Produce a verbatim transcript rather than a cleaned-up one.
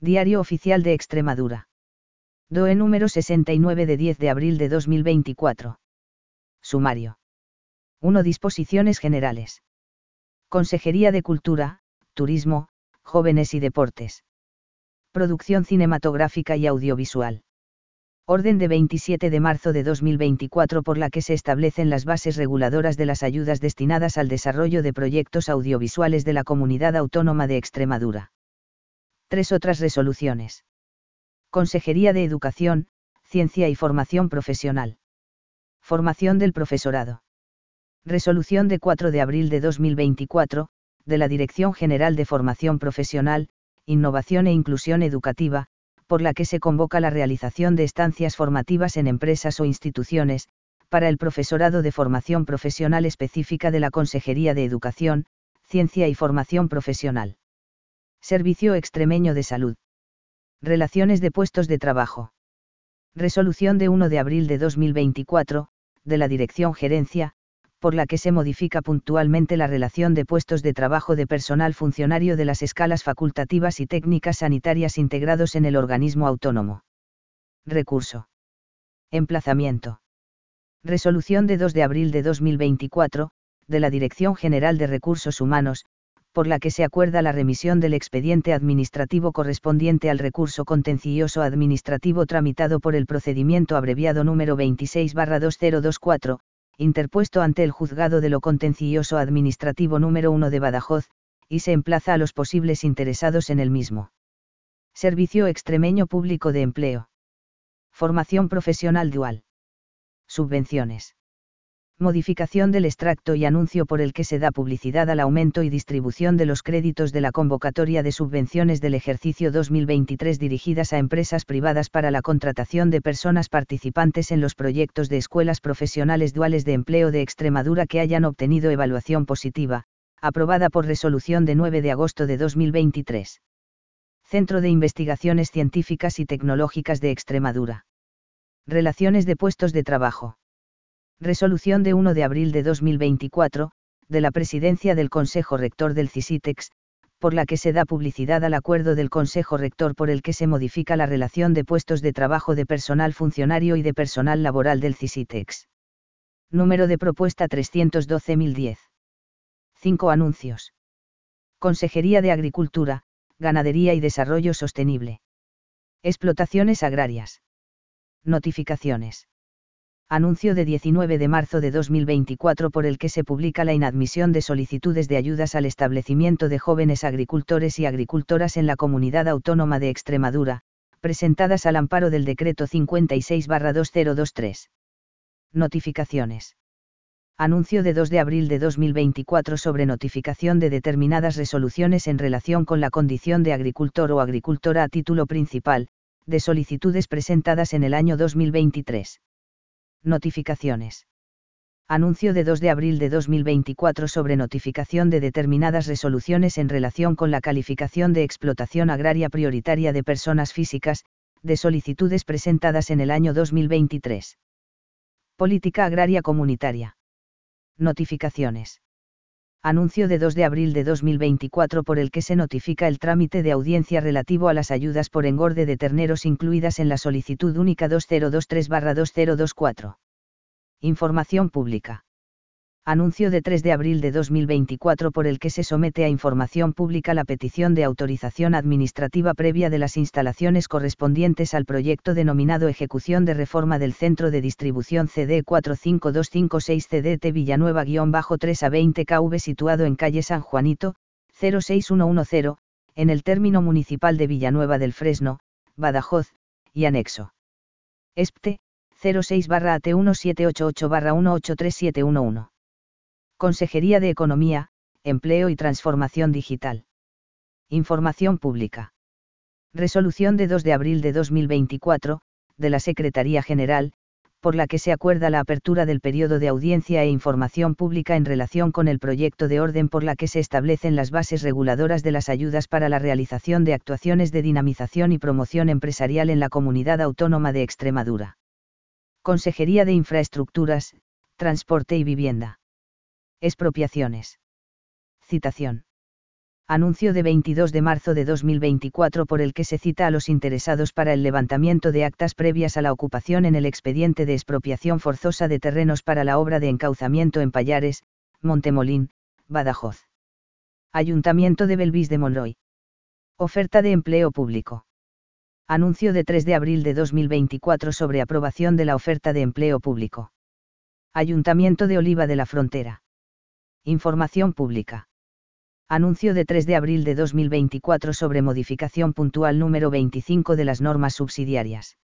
Diario Oficial de Extremadura. D O E número sesenta y nueve de diez de abril de dos mil veinticuatro. Sumario. uno. Disposiciones generales. Consejería de Cultura, Turismo, Jóvenes y Deportes. Producción cinematográfica y audiovisual. Orden de veintisiete de marzo de dos mil veinticuatro por la que se establecen las bases reguladoras de las ayudas destinadas al desarrollo de proyectos audiovisuales de la Comunidad Autónoma de Extremadura. Tres otras resoluciones. Consejería de Educación, Ciencia y Formación Profesional. Formación del profesorado. Resolución de cuatro de abril de dos mil veinticuatro, de la Dirección General de Formación Profesional, Innovación e Inclusión Educativa, por la que se convoca la realización de estancias formativas en empresas o instituciones, para el profesorado de formación profesional específica de la Consejería de Educación, Ciencia y Formación Profesional. Servicio Extremeño de Salud. Relaciones de puestos de trabajo. Resolución de uno de abril de dos mil veinticuatro, de la Dirección Gerencia, por la que se modifica puntualmente la relación de puestos de trabajo de personal funcionario de las escalas facultativas y técnicas sanitarias integrados en el organismo autónomo. Recurso. Emplazamiento. Resolución de dos de abril de dos mil veinticuatro, de la Dirección General de Recursos Humanos, por la que se acuerda la remisión del expediente administrativo correspondiente al recurso contencioso administrativo tramitado por el procedimiento abreviado número veintiséis barra dos mil veinticuatro, interpuesto ante el Juzgado de lo Contencioso Administrativo número uno de Badajoz, y se emplaza a los posibles interesados en el mismo. Servicio Extremeño Público de Empleo. Formación profesional dual. Subvenciones. Modificación del extracto y anuncio por el que se da publicidad al aumento y distribución de los créditos de la convocatoria de subvenciones del ejercicio dos mil veintitrés dirigidas a empresas privadas para la contratación de personas participantes en los proyectos de escuelas profesionales duales de empleo de Extremadura que hayan obtenido evaluación positiva, aprobada por resolución de nueve de agosto de dos mil veintitrés. Centro de Investigaciones Científicas y Tecnológicas de Extremadura. Relaciones de puestos de trabajo. Resolución de uno de abril de dos mil veinticuatro, de la Presidencia del Consejo Rector del CISITEX, por la que se da publicidad al acuerdo del Consejo Rector por el que se modifica la relación de puestos de trabajo de personal funcionario y de personal laboral del CISITEX. Número de propuesta trescientos doce mil diez. cinco. Anuncios. Consejería de Agricultura, Ganadería y Desarrollo Sostenible. Explotaciones agrarias. Notificaciones. Anuncio de diecinueve de marzo de dos mil veinticuatro por el que se publica la inadmisión de solicitudes de ayudas al establecimiento de jóvenes agricultores y agricultoras en la Comunidad Autónoma de Extremadura, presentadas al amparo del Decreto cincuenta y seis barra dos mil veintitrés. Notificaciones. Anuncio de dos de abril de dos mil veinticuatro sobre notificación de determinadas resoluciones en relación con la condición de agricultor o agricultora a título principal, de solicitudes presentadas en el año dos mil veintitrés. Notificaciones. Anuncio de dos de abril de dos mil veinticuatro sobre notificación de determinadas resoluciones en relación con la calificación de explotación agraria prioritaria de personas físicas, de solicitudes presentadas en el año dos mil veintitrés. Política agraria comunitaria. Notificaciones. Anuncio de dos de abril de dos mil veinticuatro por el que se notifica el trámite de audiencia relativo a las ayudas por engorde de terneros incluidas en la solicitud única dos mil veintitrés barra dos mil veinticuatro. Información pública. Anuncio de tres de abril de dos mil veinticuatro por el que se somete a información pública la petición de autorización administrativa previa de las instalaciones correspondientes al proyecto denominado Ejecución de Reforma del Centro de Distribución C D cuatro cinco dos cinco seis C D T Villanueva tres a veinte K V situado en calle San Juanito, cero seis uno uno cero, en el término municipal de Villanueva del Fresno, Badajoz, y anexo. E S P T E, cero seis barra A T diecisiete ochenta y ocho barra uno ocho tres siete uno uno. Consejería de Economía, Empleo y Transformación Digital. Información pública. Resolución de dos de abril de dos mil veinticuatro, de la Secretaría General, por la que se acuerda la apertura del periodo de audiencia e información pública en relación con el proyecto de orden por la que se establecen las bases reguladoras de las ayudas para la realización de actuaciones de dinamización y promoción empresarial en la Comunidad Autónoma de Extremadura. Consejería de Infraestructuras, Transporte y Vivienda. Expropiaciones. Citación. Anuncio de veintidós de marzo de dos mil veinticuatro por el que se cita a los interesados para el levantamiento de actas previas a la ocupación en el expediente de expropiación forzosa de terrenos para la obra de encauzamiento en Pallares, Montemolín, Badajoz. Ayuntamiento de Belvis de Monroy. Oferta de empleo público. Anuncio de tres de abril de dos mil veinticuatro sobre aprobación de la oferta de empleo público. Ayuntamiento de Oliva de la Frontera. Información pública. Anuncio de tres de abril de dos mil veinticuatro sobre modificación puntual número veinticinco de las normas subsidiarias.